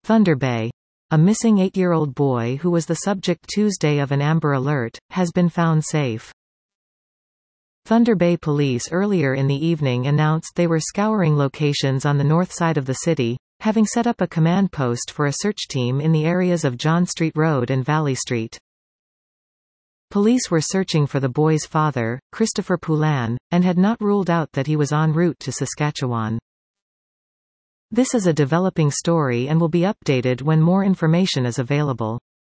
Thunder Bay. A missing 8-year-old boy who was the subject Tuesday of an Amber Alert, has been found safe. Thunder Bay Police earlier in the evening announced they were scouring locations on the north side of the city, having set up a command post for a search team in the areas of John Street Road and Valley Street. Police were searching for the boy's father, Christopher Poulin, and had not ruled out that he was en route to Saskatchewan. This is a developing story and will be updated when more information is available.